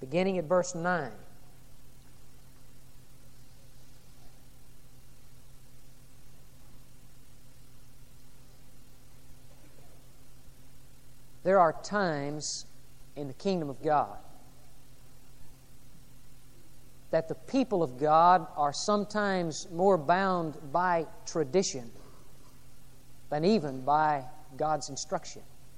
beginning at verse 9. There are times in the kingdom of God that the people of God are sometimes more bound by tradition than even by God's instruction.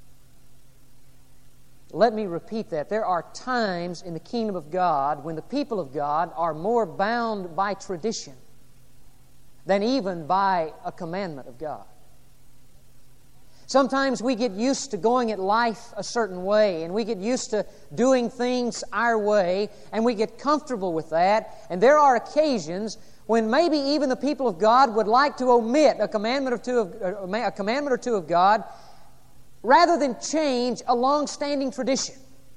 Let me repeat that. There are times in the kingdom of God when the people of God are more bound by tradition than even by a commandment of God. Sometimes we get used to going at life a certain way, and we get used to doing things our way, and we get comfortable with that. And there are occasions when maybe even the people of God would like to omit a commandment or two of God rather than change a long-standing tradition.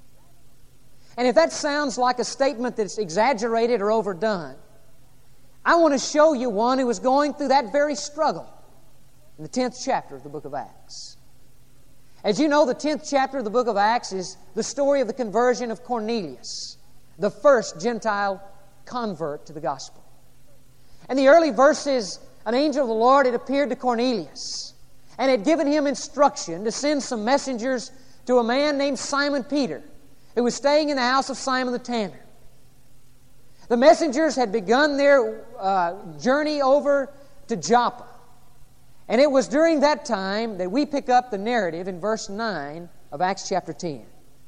And if that sounds like a statement that's exaggerated or overdone, I want to show you one who was going through that very struggle in the 10th chapter of the book of Acts. As you know, the 10th chapter of the book of Acts is the story of the conversion of Cornelius, the first Gentile convert to the gospel. In the early verses, an angel of the Lord had appeared to Cornelius and had given him instruction to send some messengers to a man named Simon Peter, who was staying in the house of Simon the tanner. The messengers had begun their journey over to Joppa. And it was during that time that we pick up the narrative in verse 9 of Acts chapter 10.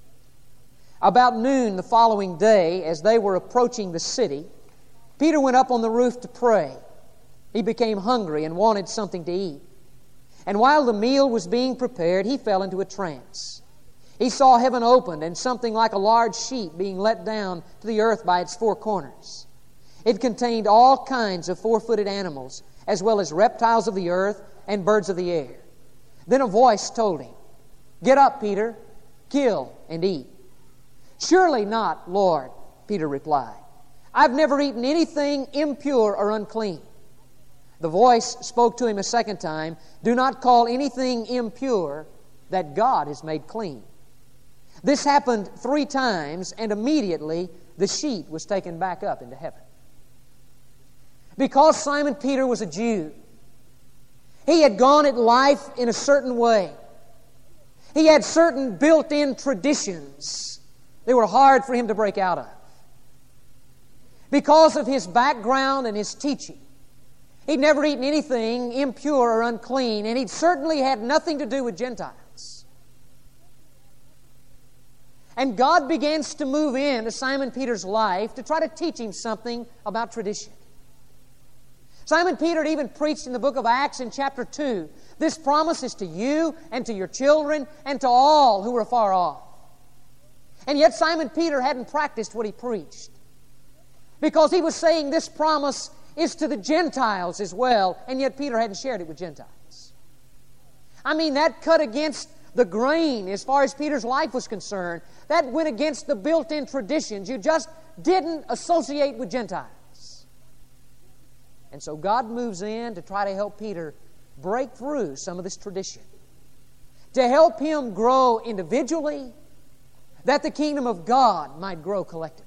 About noon the following day, as they were approaching the city, Peter went up on the roof to pray. He became hungry and wanted something to eat. And while the meal was being prepared, he fell into a trance. He saw heaven opened and something like a large sheet being let down to the earth by its four corners. It contained all kinds of four-footed animals, as well as reptiles of the earth and birds of the air. Then a voice told him, "Get up, Peter, kill and eat." "Surely not, Lord," Peter replied. "I've never eaten anything impure or unclean." The voice spoke to him a second time, "Do not call anything impure that God has made clean." This happened 3 times, and immediately the sheet was taken back up into heaven. Because Simon Peter was a Jew, he had gone at life in a certain way. He had certain built-in traditions that were hard for him to break out of. Because of his background and his teaching, he'd never eaten anything impure or unclean, and he'd certainly had nothing to do with Gentiles. And God begins to move into Simon Peter's life to try to teach him something about tradition. Simon Peter had even preached in the book of Acts in chapter 2. This promise is to you and to your children and to all who are far off. And yet Simon Peter hadn't practiced what he preached, because he was saying this promise is to the Gentiles as well, and yet Peter hadn't shared it with Gentiles. I mean, that cut against the grain as far as Peter's life was concerned. That went against the built-in traditions. You just didn't associate with Gentiles. And so God moves in to try to help Peter break through some of this tradition, to help him grow individually, that the kingdom of God might grow collectively.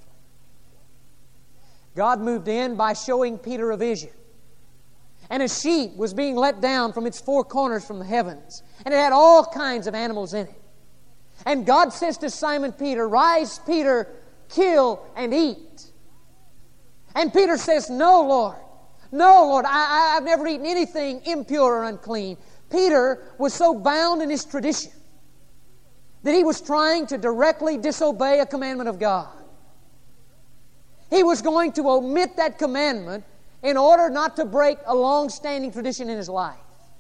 God moved in by showing Peter a vision. And a sheet was being let down from its four corners from the heavens, and it had all kinds of animals in it. And God says to Simon Peter, "Rise, Peter, kill and eat." And Peter says, "No, Lord. No, Lord, I've never eaten anything impure or unclean." Peter was so bound in his tradition that he was trying to directly disobey a commandment of God. He was going to omit that commandment in order not to break a long-standing tradition in his life.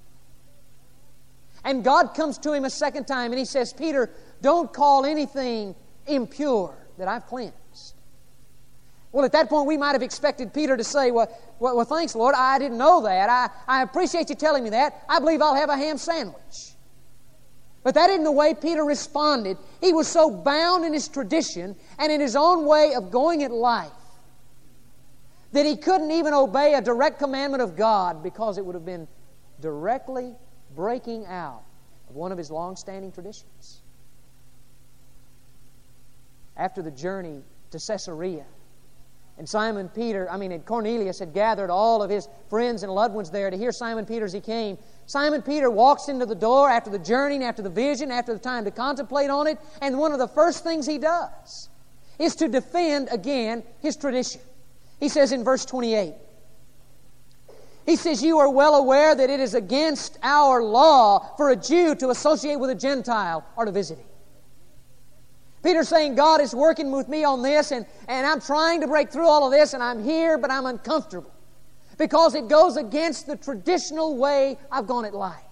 And God comes to him a second time and He says, "Peter, don't call anything impure that I've cleansed." Well, at that point, we might have expected Peter to say, well, thanks, Lord, I didn't know that. I appreciate you telling me that. I believe I'll have a ham sandwich. But that isn't the way Peter responded. He was so bound in his tradition and in his own way of going at life that he couldn't even obey a direct commandment of God, because it would have been directly breaking out of one of his long-standing traditions. After the journey to Caesarea. And Cornelius had gathered all of his friends and loved ones there to hear Simon Peter as he came. Simon Peter walks into the door after the journey and after the vision, after the time to contemplate on it, and one of the first things he does is to defend again his tradition. He says in verse 28, he says, "You are well aware that it is against our law for a Jew to associate with a Gentile or to visit him." Peter's saying, God is working with me on this, and I'm trying to break through all of this, and I'm here, but I'm uncomfortable because it goes against the traditional way I've gone at life.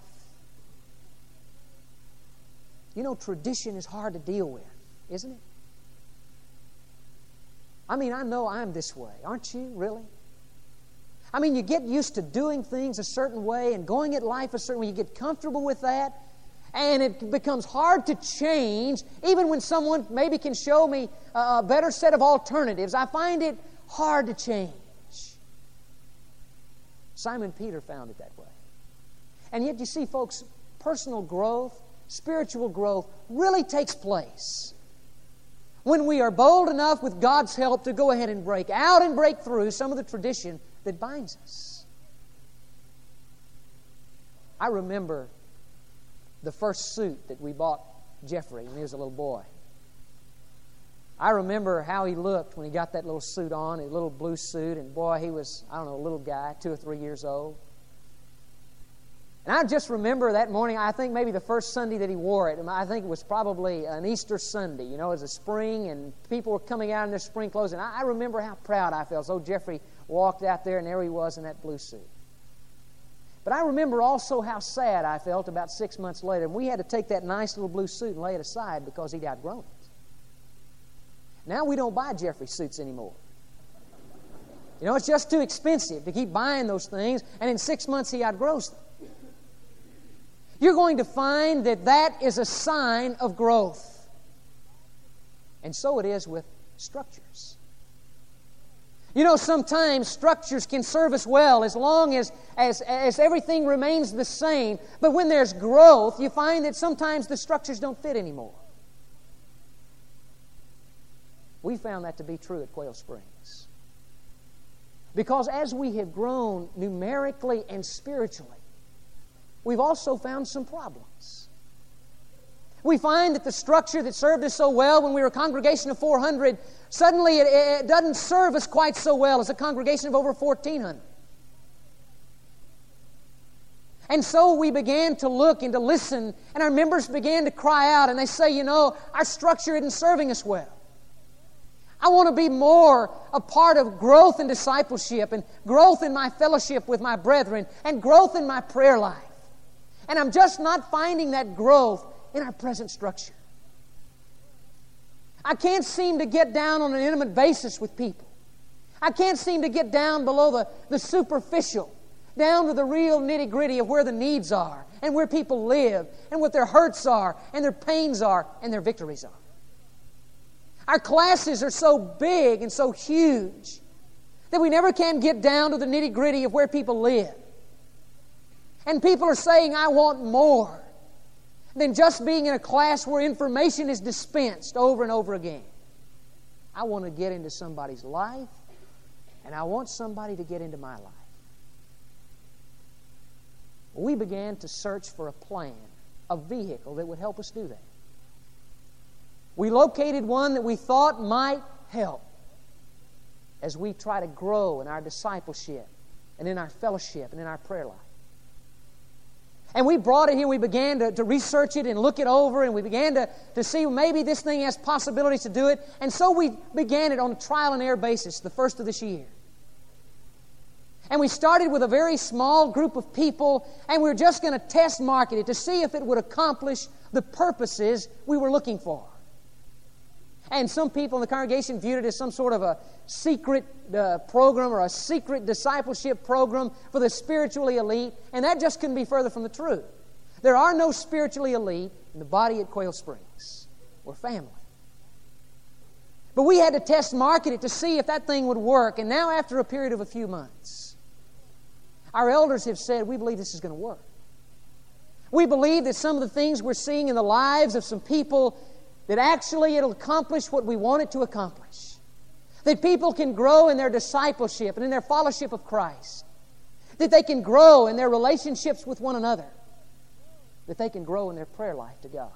You know, tradition is hard to deal with, isn't it? I know I'm this way. Aren't you, really? You get used to doing things a certain way and going at life a certain way. You get comfortable with that. And it becomes hard to change, even when someone maybe can show me a better set of alternatives. I find it hard to change. Simon Peter found it that way. And yet, you see, folks, personal growth, spiritual growth really takes place when we are bold enough with God's help to go ahead and break out and break through some of the tradition that binds us. I remember the first suit that we bought Jeffrey when he was a little boy. I remember how he looked when he got that little suit on, a little blue suit, and boy, he was, a little guy, 2 or 3 years old. And I just remember that morning, I think maybe the first Sunday that he wore it, and I think it was probably an Easter Sunday. You know, it was a spring, and people were coming out in their spring clothes, and I remember how proud I felt. So Jeffrey walked out there, and there he was in that blue suit. But I remember also how sad I felt about 6 months later. And we had to take that nice little blue suit and lay it aside because he'd outgrown it. Now we don't buy Jeffrey suits anymore. You know, it's just too expensive to keep buying those things, and in 6 months he outgrows them. You're going to find that that is a sign of growth. And so it is with structures. You know, sometimes structures can serve us well as long as everything remains the same. But when there's growth, you find that sometimes the structures don't fit anymore. We found that to be true at Quail Springs. Because as we have grown numerically and spiritually, we've also found some problems. We find that the structure that served us so well when we were a congregation of 400, suddenly it doesn't serve us quite so well as a congregation of over 1,400. And so we began to look and to listen, and our members began to cry out, and they say, you know, our structure isn't serving us well. I want to be more a part of growth in discipleship and growth in my fellowship with my brethren and growth in my prayer life. And I'm just not finding that growth in our present structure. I can't seem to get down on an intimate basis with people. I can't seem to get down below the superficial, down to the real nitty-gritty of where the needs are and where people live and what their hurts are and their pains are and their victories are. Our classes are so big and so huge that we never can get down to the nitty-gritty of where people live. And people are saying, I want more than just being in a class where information is dispensed over and over again. I want to get into somebody's life, and I want somebody to get into my life. We began to search for a plan, a vehicle that would help us do that. We located one that we thought might help as we try to grow in our discipleship and in our fellowship and in our prayer life. And we brought it here, we began to research it and look it over, and we began to see maybe this thing has possibilities to do it. And so we began it on a trial and error basis the first of this year. And we started with a very small group of people, and we were just going to test market it to see if it would accomplish the purposes we were looking for. And some people in the congregation viewed it as some sort of a secret program or a secret discipleship program for the spiritually elite, and that just couldn't be further from the truth. There are no spiritually elite in the body at Quail Springs. We're family. But we had to test market it to see if that thing would work, and now after a period of a few months, our elders have said, we believe this is going to work. We believe that some of the things we're seeing in the lives of some people that actually it'll accomplish what we want it to accomplish. That people can grow in their discipleship and in their fellowship of Christ. That they can grow in their relationships with one another. That they can grow in their prayer life to God.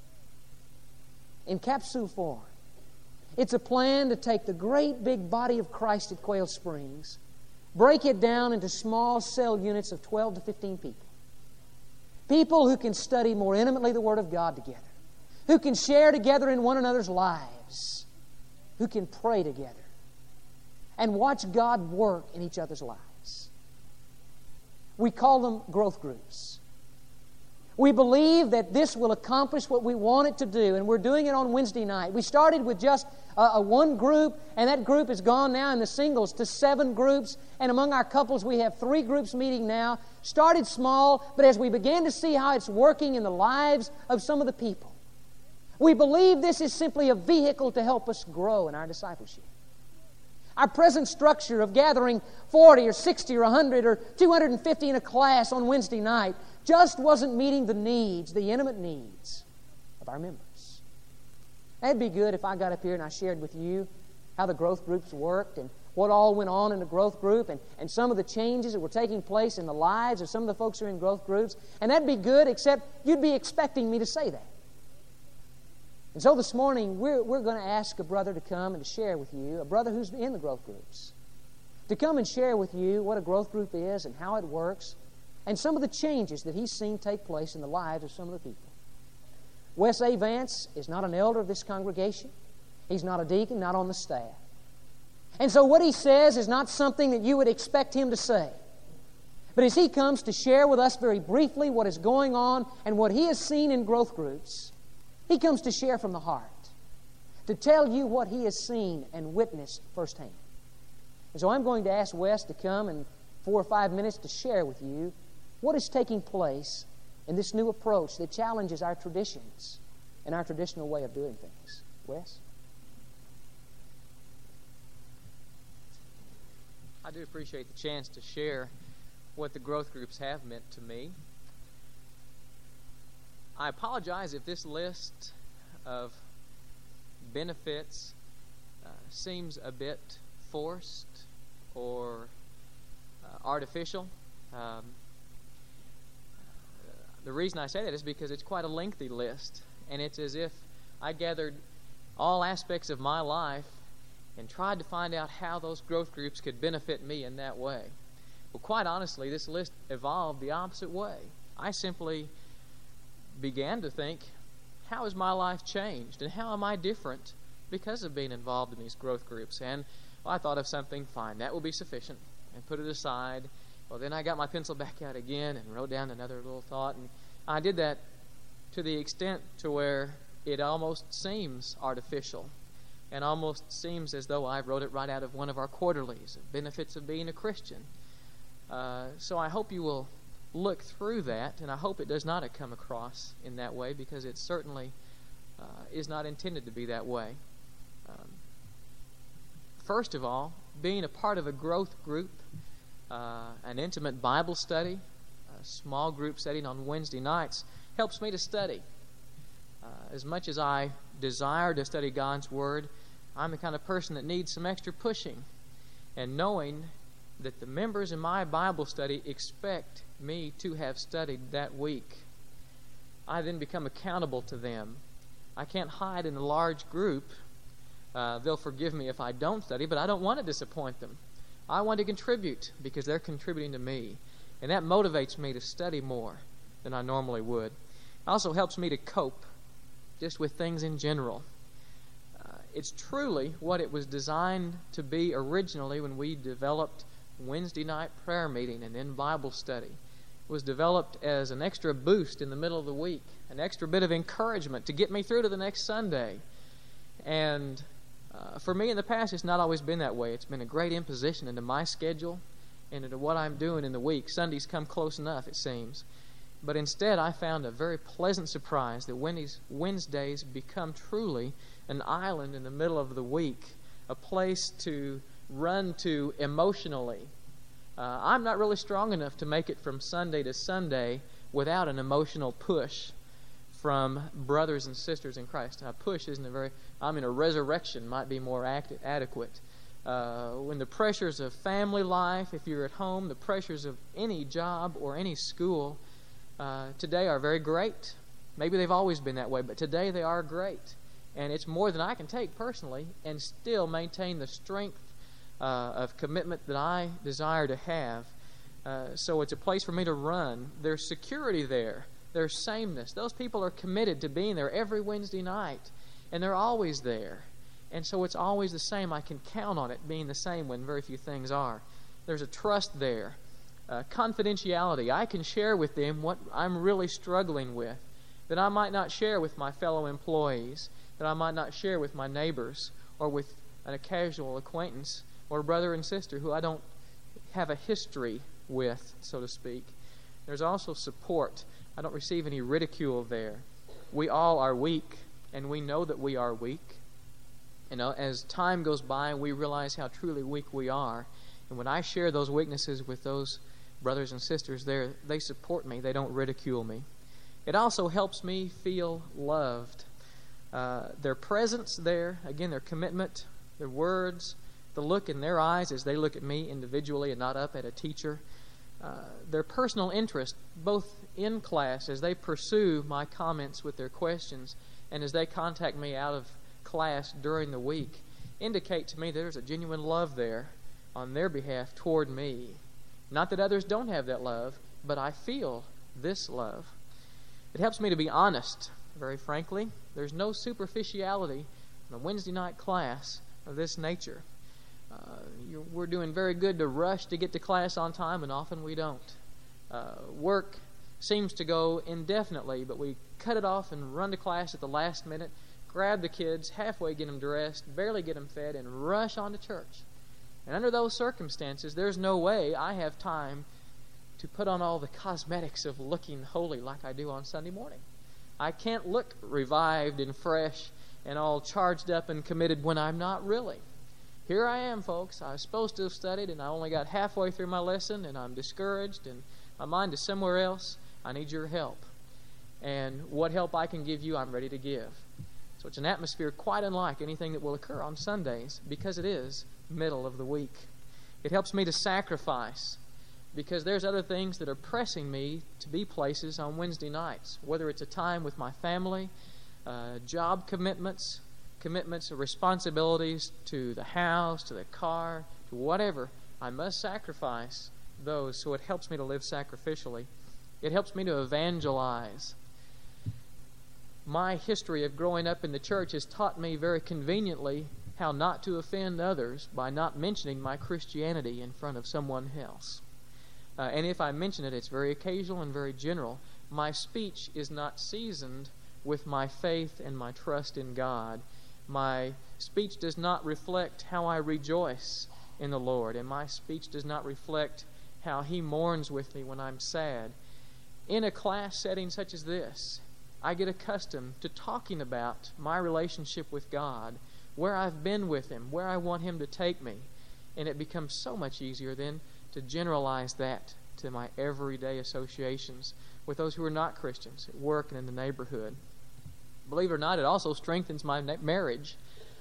In capsule form, it's a plan to take the great big body of Christ at Quail Springs, break it down into small cell units of 12 to 15 people. People who can study more intimately the Word of God together. Who can share together in one another's lives. Who can pray together. And watch God work in each other's lives. We call them growth groups. We believe that this will accomplish what we want it to do, and we're doing it on Wednesday night. We started with just one group, and that group has gone now in the singles to 7 groups, and among our couples we have 3 groups meeting now. Started small, but as we began to see how it's working in the lives of some of the people, we believe this is simply a vehicle to help us grow in our discipleship. Our present structure of gathering 40 or 60 or 100 or 250 in a class on Wednesday night just wasn't meeting the needs, the intimate needs of our members. That'd be good if I got up here and I shared with you how the growth groups worked and what all went on in the growth group and some of the changes that were taking place in the lives of some of the folks who are in growth groups. And that'd be good, except you'd be expecting me to say that. And so this morning, we're going to ask a brother to come and to share with you, a brother who's in the growth groups, to come and share with you what a growth group is and how it works, and some of the changes that he's seen take place in the lives of some of the people. Wes A. Vance is not an elder of this congregation. He's not a deacon, not on the staff. And so what he says is not something that you would expect him to say. But as he comes to share with us very briefly what is going on and what he has seen in growth groups, he comes to share from the heart, to tell you what he has seen and witnessed firsthand. And so I'm going to ask Wes to come in 4 or 5 minutes to share with you what is taking place in this new approach that challenges our traditions and our traditional way of doing things. Wes? I do appreciate the chance to share what the growth groups have meant to me. I apologize if this list of benefits seems a bit forced or artificial. The reason I say that is because it's quite a lengthy list, and it's as if I gathered all aspects of my life and tried to find out how those growth groups could benefit me in that way. Well, quite honestly, this list evolved the opposite way. I simply began to think, how has my life changed, and how am I different because of being involved in these growth groups? And I thought of something, fine, that will be sufficient, and put it aside. Well, then I got my pencil back out again and wrote down another little thought, and I did that to the extent to where it almost seems artificial and almost seems as though I wrote it right out of one of our quarterlies, Benefits of Being a Christian. So I hope you will look through that, and I hope it does not come across in that way, because it certainly is not intended to be that way. First of all, being a part of a growth group, an intimate Bible study, a small group setting on Wednesday nights helps me to study. As much as I desire to study God's Word, I'm the kind of person that needs some extra pushing. And knowing that the members in my Bible study expect me to have studied that week, I then become accountable to them. I can't hide in a large group. They'll forgive me if I don't study, but I don't want to disappoint them. I want to contribute because they're contributing to me. And that motivates me to study more than I normally would. It also helps me to cope just with things in general. It's truly what it was designed to be originally when we developed Wednesday night prayer meeting and then Bible study. It was developed as an extra boost in the middle of the week, an extra bit of encouragement to get me through to the next Sunday. And for me in the past, it's not always been that way. It's been a great imposition into my schedule and into what I'm doing in the week. Sundays come close enough, it seems. But instead, I found a very pleasant surprise that Wednesdays become truly an island in the middle of the week, a place to run to emotionally. I'm not really strong enough to make it from Sunday to Sunday without an emotional push from brothers and sisters in Christ. Now, push isn't a very, a resurrection might be more adequate. When the pressures of family life, if you're at home, the pressures of any job or any school today are very great. Maybe they've always been that way, but today they are great. And it's more than I can take personally and still maintain the strength of commitment that I desire to have. So it's a place for me to run. There's security there. There's sameness. Those people are committed to being there every Wednesday night, and they're always there. And so it's always the same. I can count on it being the same when very few things are. There's a trust there. Confidentiality. I can share with them what I'm really struggling with that I might not share with my fellow employees, that I might not share with my neighbors or with a casual acquaintance or brother and sister who I don't have a history with, so to speak. There's also support. I don't receive any ridicule there. We all are weak, and we know that we are weak. As time goes by, we realize how truly weak we are. And when I share those weaknesses with those brothers and sisters there, they support me. They don't ridicule me. It also helps me feel loved. Their presence there, again, their commitment, their words, the look in their eyes as they look at me individually and not up at a teacher, their personal interest, both in class as they pursue my comments with their questions and as they contact me out of class during the week, indicate to me there's a genuine love there on their behalf toward me. Not that others don't have that love, but I feel this love. It helps me to be honest, very frankly. There's no superficiality in a Wednesday night class of this nature. We're doing very good to rush to get to class on time, and often we don't. Work seems to go indefinitely, but we cut it off and run to class at the last minute, grab the kids, halfway get them dressed, barely get them fed, and rush on to church. And under those circumstances, there's no way I have time to put on all the cosmetics of looking holy like I do on Sunday morning. I can't look revived and fresh and all charged up and committed when I'm not really. Here I am, folks. I was supposed to have studied, and I only got halfway through my lesson, and I'm discouraged, and my mind is somewhere else. I need your help. And what help I can give you, I'm ready to give. So it's an atmosphere quite unlike anything that will occur on Sundays because it is middle of the week. It helps me to sacrifice because there's other things that are pressing me to be places on Wednesday nights, whether it's a time with my family, job commitments of responsibilities to the house, to the car, to whatever. I must sacrifice those, so it helps me to live sacrificially. It helps me to evangelize. My history of growing up in the church has taught me very conveniently how not to offend others by not mentioning my Christianity in front of someone else. And if I mention it, it's very occasional and very general. My speech is not seasoned with my faith and my trust in God. My speech does not reflect how I rejoice in the Lord, and my speech does not reflect how He mourns with me when I'm sad. In a class setting such as this, I get accustomed to talking about my relationship with God, where I've been with Him, where I want Him to take me, and it becomes so much easier then to generalize that to my everyday associations with those who are not Christians at work and in the neighborhood. Believe it or not, it also strengthens my marriage.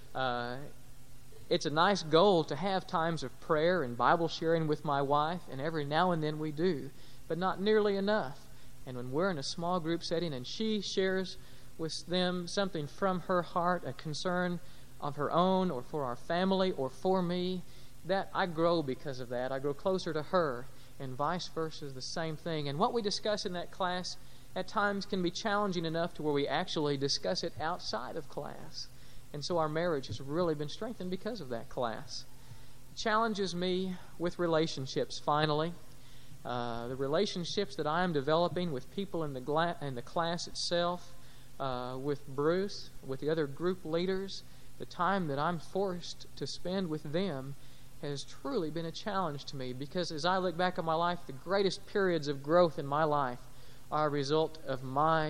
It's a nice goal to have times of prayer and Bible sharing with my wife, and every now and then we do, but not nearly enough. And when we're in a small group setting and she shares with them something from her heart, a concern of her own or for our family or for me, that I grow because of that. I grow closer to her, and vice versa is the same thing. And what we discuss in that class at times can be challenging enough to where we actually discuss it outside of class. And so our marriage has really been strengthened because of that class. It challenges me with relationships, finally. The relationships that I am developing with people in the class itself, with Bruce, with the other group leaders, the time that I'm forced to spend with them has truly been a challenge to me, because as I look back on my life, the greatest periods of growth in my life are a result of my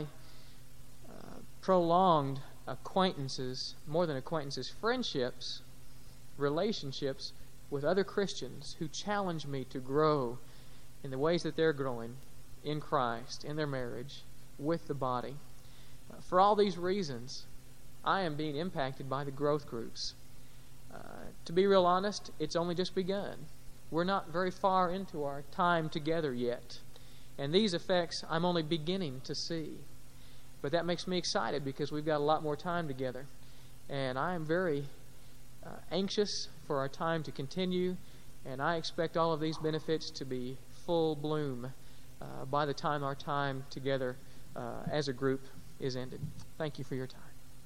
prolonged acquaintances, more than acquaintances, friendships, relationships with other Christians who challenge me to grow in the ways that they're growing in Christ, in their marriage, with the body. For all these reasons, I am being impacted by the growth groups. To be real honest, it's only just begun. We're not very far into our time together yet. And these effects I'm only beginning to see. But that makes me excited because we've got a lot more time together. And I am very anxious for our time to continue. And I expect all of these benefits to be full bloom by the time our time together as a group is ended. Thank you for your time.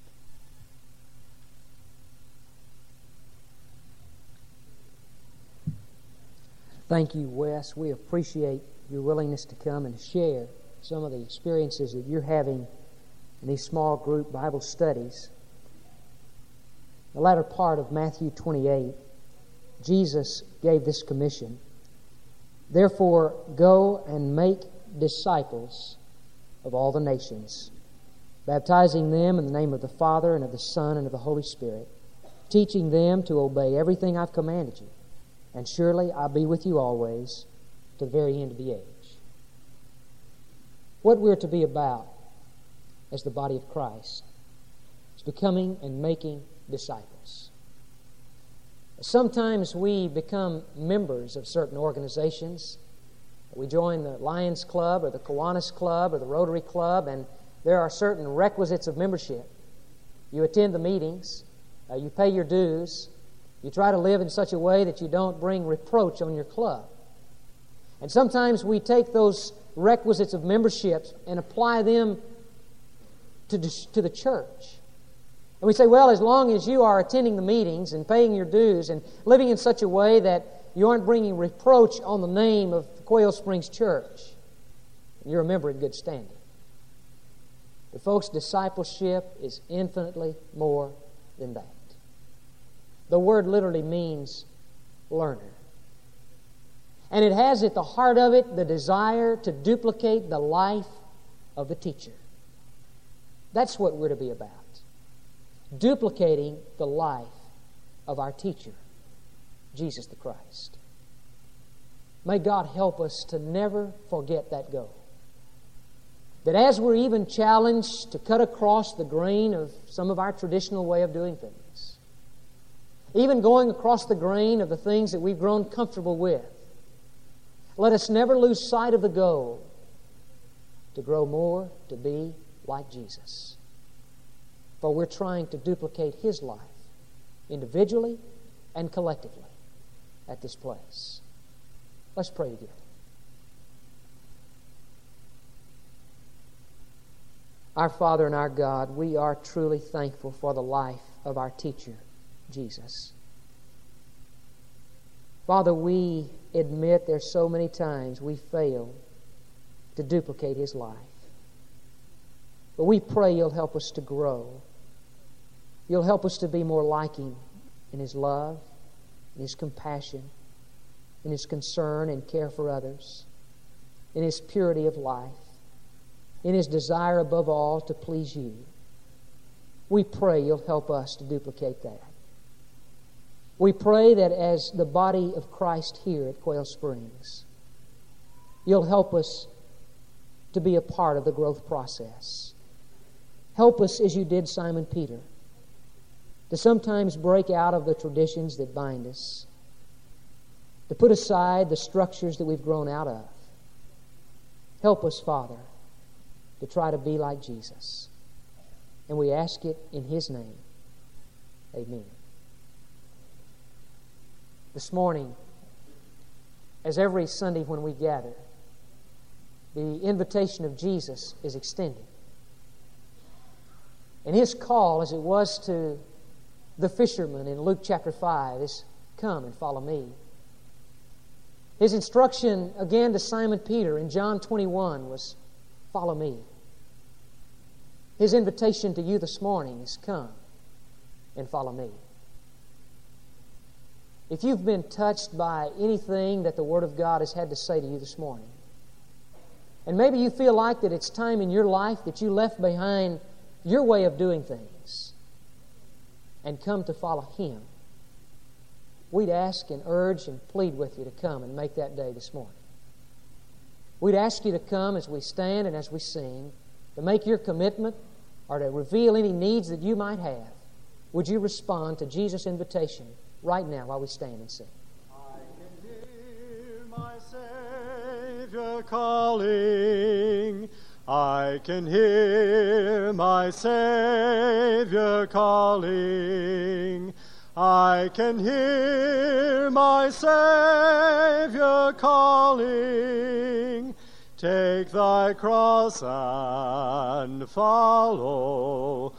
Thank you, Wes. We appreciate your willingness to come and share some of the experiences that you're having in these small group Bible studies. The latter part of Matthew 28, Jesus gave this commission: "Therefore, go and make disciples of all the nations, baptizing them in the name of the Father and of the Son and of the Holy Spirit, teaching them to obey everything I've commanded you. And surely I'll be with you always to the very end of the age." What we're to be about as the body of Christ is becoming and making disciples. Sometimes we become members of certain organizations. We join the Lions Club or the Kiwanis Club or the Rotary Club, and there are certain requisites of membership. You attend the meetings, you pay your dues, you try to live in such a way that you don't bring reproach on your club. And sometimes we take those requisites of membership and apply them to the church. And we say, well, as long as you are attending the meetings and paying your dues and living in such a way that you aren't bringing reproach on the name of Quail Springs Church, you're a member in good standing. But folks, discipleship is infinitely more than that. The word literally means learner. And it has at the heart of it the desire to duplicate the life of the teacher. That's what we're to be about. Duplicating the life of our teacher, Jesus the Christ. May God help us to never forget that goal. That as we're even challenged to cut across the grain of some of our traditional way of doing things, even going across the grain of the things that we've grown comfortable with, let us never lose sight of the goal to grow more to be like Jesus. For we're trying to duplicate His life individually and collectively at this place. Let's pray together. Our Father and our God, we are truly thankful for the life of our teacher, Jesus. Father, we admit there's so many times we fail to duplicate His life. But we pray You'll help us to grow. You'll help us to be more like Him in His love, in His compassion, in His concern and care for others, in His purity of life, in His desire above all to please You. We pray You'll help us to duplicate that. We pray that as the body of Christ here at Quail Springs, You'll help us to be a part of the growth process. Help us as You did Simon Peter, to sometimes break out of the traditions that bind us, to put aside the structures that we've grown out of. Help us, Father, to try to be like Jesus. And we ask it in His name. Amen. This morning, as every Sunday when we gather, the invitation of Jesus is extended. And His call, as it was to the fishermen in Luke chapter 5, is come and follow me. His instruction again to Simon Peter in John 21 was follow me. His invitation to you this morning is come and follow me. If you've been touched by anything that the Word of God has had to say to you this morning, and maybe you feel like that it's time in your life that you left behind your way of doing things and come to follow Him, we'd ask and urge and plead with you to come and make that day this morning. We'd ask you to come as we stand and as we sing, to make your commitment or to reveal any needs that you might have, would you respond to Jesus' invitation right now while we stand and sing? I can hear my Savior calling. I can hear my Savior calling. I can hear my Savior calling. Take thy cross and follow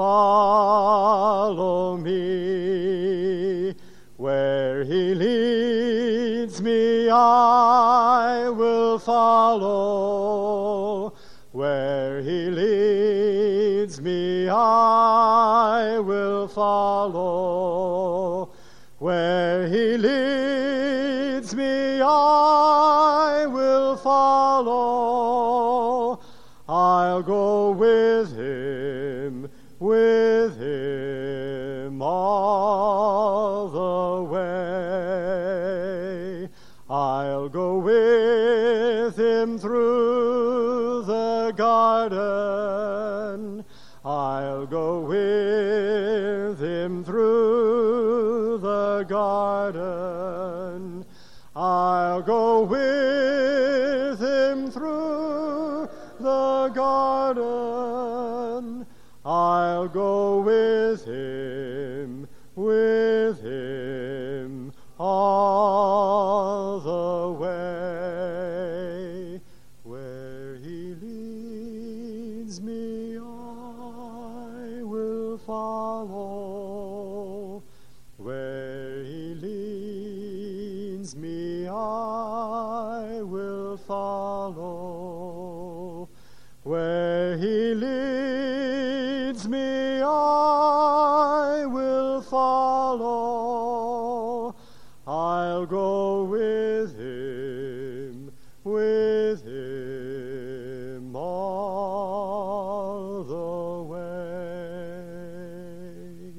me. Where he leads me, I will follow. Where he leads me, I will follow. Where he leads me, I will follow. I'll go with him all the way. I'll go with him through the garden. I'll go with him through the garden. I'll go with him through the garden. I'll go with him all the way. Where he leads me, I will follow. Where he leads me, I will follow. Where he leads me, I will follow. I'll go with him all the way.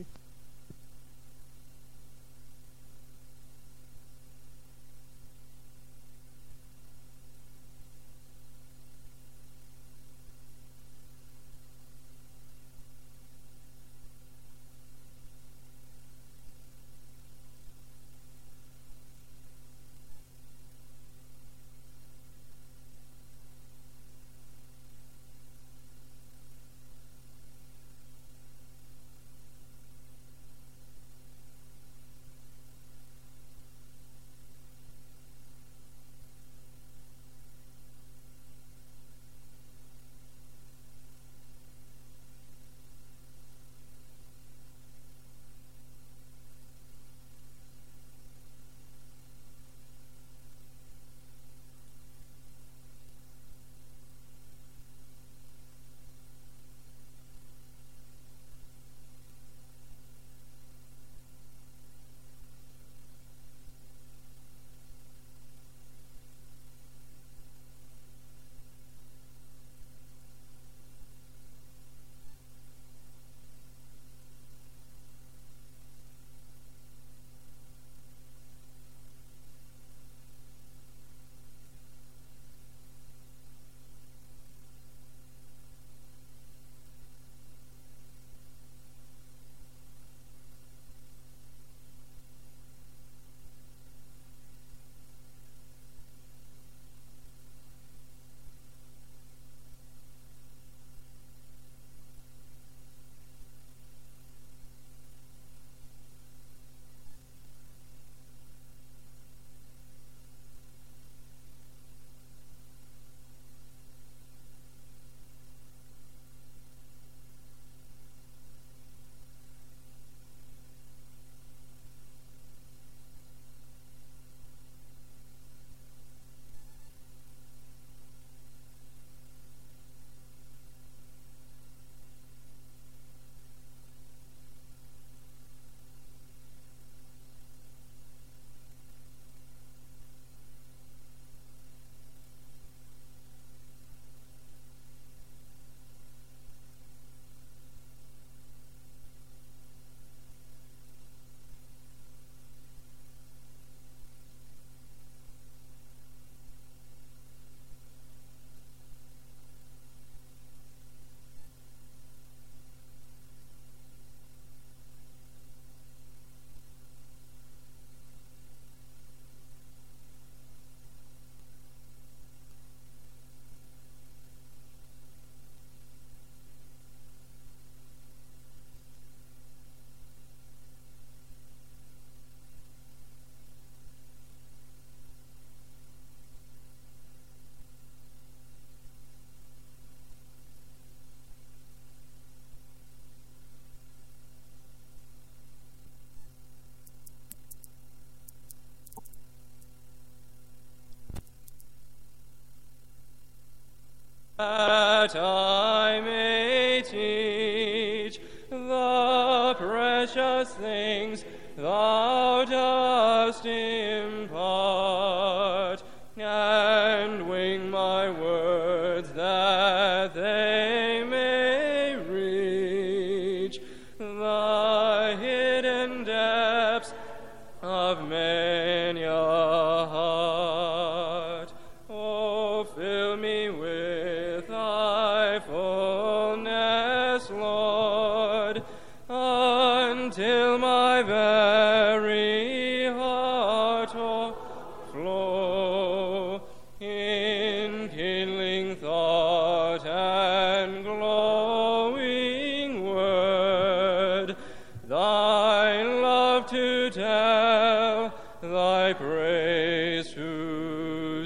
Thou dost impart, and wing my words that they may reach the hidden depths of many a heart. Oh, fill me with thy fullness, Lord, until my very heart overflow in kindling thought and glowing word, thy love to tell, thy praise to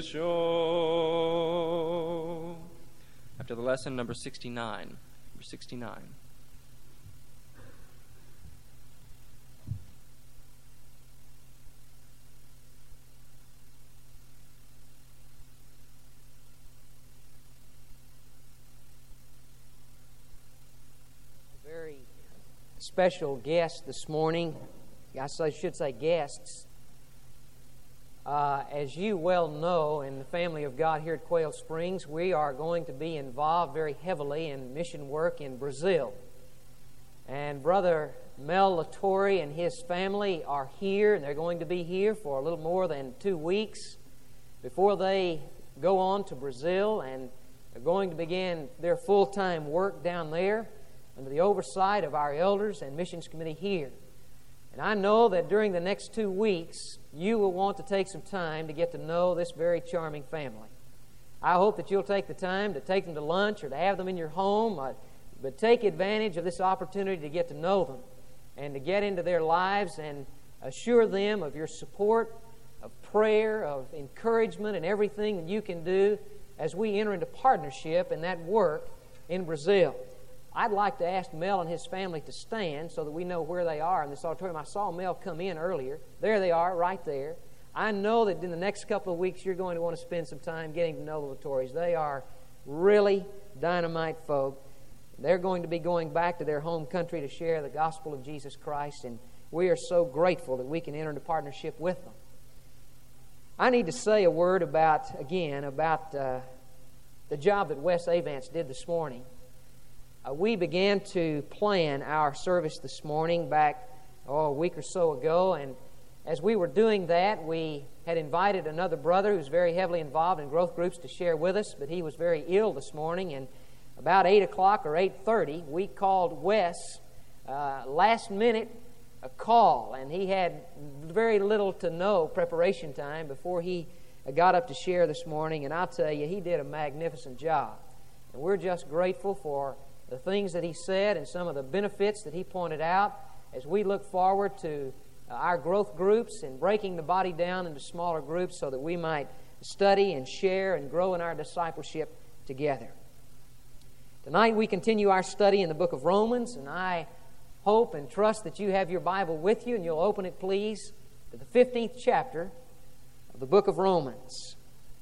show. After the lesson, number 69. Number 69. Very special guest this morning. I should say guests. As you well know, in the family of God here at Quail Springs, we are going to be involved very heavily in mission work in Brazil. And Brother Mel Latore and his family are here, and they're going to be here for a little more than 2 weeks before they go on to Brazil, and they're going to begin their full-time work down there under the oversight of our elders and missions committee here. And I know that during the next 2 weeks, you will want to take some time to get to know this very charming family. I hope that you'll take the time to take them to lunch or to have them in your home, but take advantage of this opportunity to get to know them and to get into their lives and assure them of your support, of prayer, of encouragement, and everything that you can do as we enter into partnership in that work in Brazil. I'd like to ask Mel and his family to stand so that we know where they are in this auditorium. I saw Mel come in earlier. There they are, right there. I know that in the next couple of weeks you're going to want to spend some time getting to know the Latores. They are really dynamite folk. They're going to be going back to their home country to share the gospel of Jesus Christ, and we are so grateful that we can enter into partnership with them. I need to say a word about the job that Wes Avance did this morning. We began to plan our service this morning back a week or so ago, and as we were doing that, we had invited another brother who's very heavily involved in growth groups to share with us, but he was very ill this morning, and about 8 o'clock or 8:30, we called Wes last minute a call, and he had very little to no preparation time before he got up to share this morning, and I'll tell you, he did a magnificent job. And we're just grateful for the things that he said and some of the benefits that he pointed out as we look forward to our growth groups and breaking the body down into smaller groups so that we might study and share and grow in our discipleship together. Tonight we continue our study in the book of Romans, and I hope and trust that you have your Bible with you, and you'll open it, please, to the 15th chapter of the book of Romans.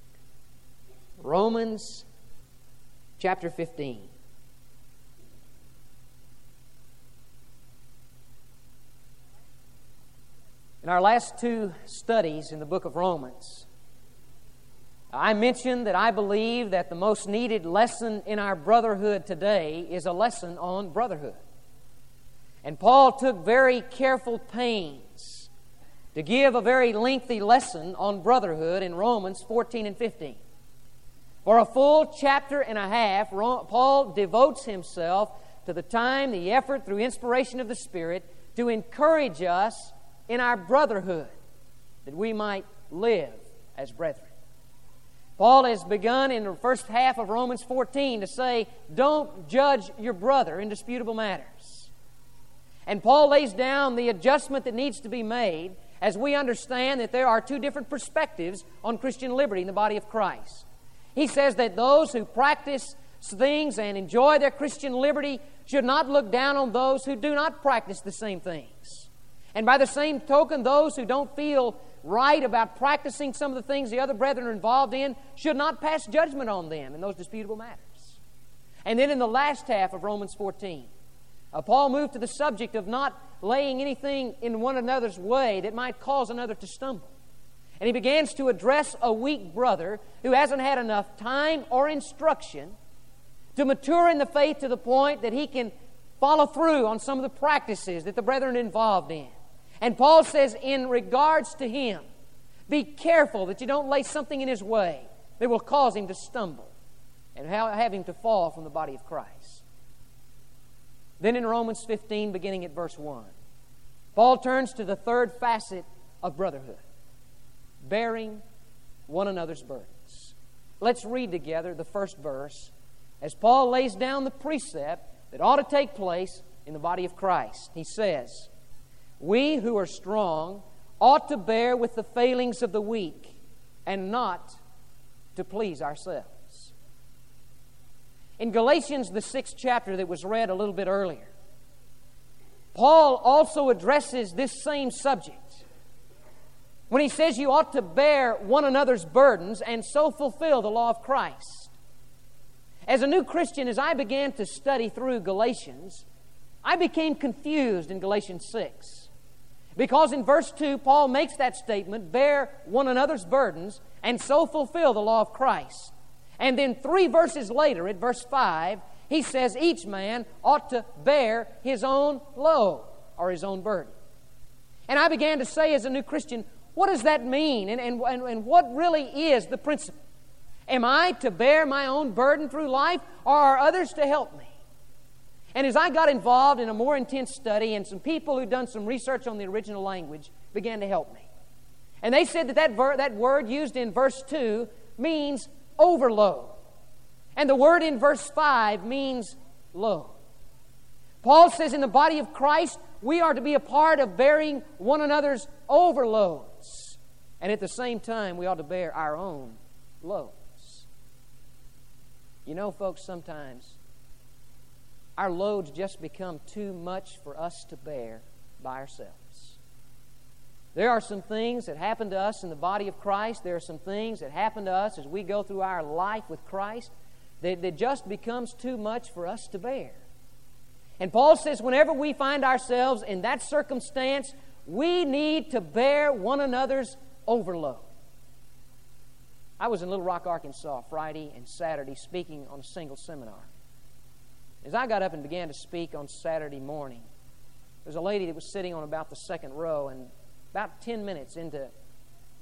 Romans chapter 15. In our last 2 studies in the book of Romans, I mentioned that I believe that the most needed lesson in our brotherhood today is a lesson on brotherhood. And Paul took very careful pains to give a very lengthy lesson on brotherhood in Romans 14 and 15. For a full chapter and a half, Paul devotes himself to the time, the effort, through inspiration of the Spirit, to encourage us in our brotherhood, that we might live as brethren. Paul has begun in the first half of Romans 14 to say, don't judge your brother in disputable matters. And Paul lays down the adjustment that needs to be made as we understand that there are 2 different perspectives on Christian liberty in the body of Christ. He says that those who practice things and enjoy their Christian liberty should not look down on those who do not practice the same things. And by the same token, those who don't feel right about practicing some of the things the other brethren are involved in should not pass judgment on them in those disputable matters. And then in the last half of Romans 14, Paul moved to the subject of not laying anything in one another's way that might cause another to stumble. And he begins to address a weak brother who hasn't had enough time or instruction to mature in the faith to the point that he can follow through on some of the practices that the brethren are involved in. And Paul says, in regards to him, be careful that you don't lay something in his way that will cause him to stumble and have him to fall from the body of Christ. Then in Romans 15, beginning at verse 1, Paul turns to the third facet of brotherhood, bearing one another's burdens. Let's read together the first verse as Paul lays down the precept that ought to take place in the body of Christ. He says, we who are strong ought to bear with the failings of the weak and not to please ourselves. In Galatians, the 6th chapter that was read a little bit earlier, Paul also addresses this same subject when he says you ought to bear one another's burdens and so fulfill the law of Christ. As a new Christian, as I began to study through Galatians, I became confused in Galatians 6. Because in verse 2, Paul makes that statement, bear one another's burdens and so fulfill the law of Christ. And then 3 verses later, at verse 5, he says each man ought to bear his own load or his own burden. And I began to say as a new Christian, what does that mean? And what really is the principle? Am I to bear my own burden through life, or are others to help me? And as I got involved in a more intense study, and some people who'd done some research on the original language began to help me. And they said that word used in verse 2 means overload. And the word in verse 5 means load. Paul says in the body of Christ, we are to be a part of bearing one another's overloads. And at the same time, we ought to bear our own loads. You know, folks, sometimes our loads just become too much for us to bear by ourselves. There are some things that happen to us in the body of Christ. There are some things that happen to us as we go through our life with Christ that just becomes too much for us to bear. And Paul says whenever we find ourselves in that circumstance, we need to bear one another's overload. I was in Little Rock, Arkansas, Friday and Saturday speaking on a single seminar. As I got up and began to speak on Saturday morning, there was a lady that was sitting on about the second row, and about 10 minutes into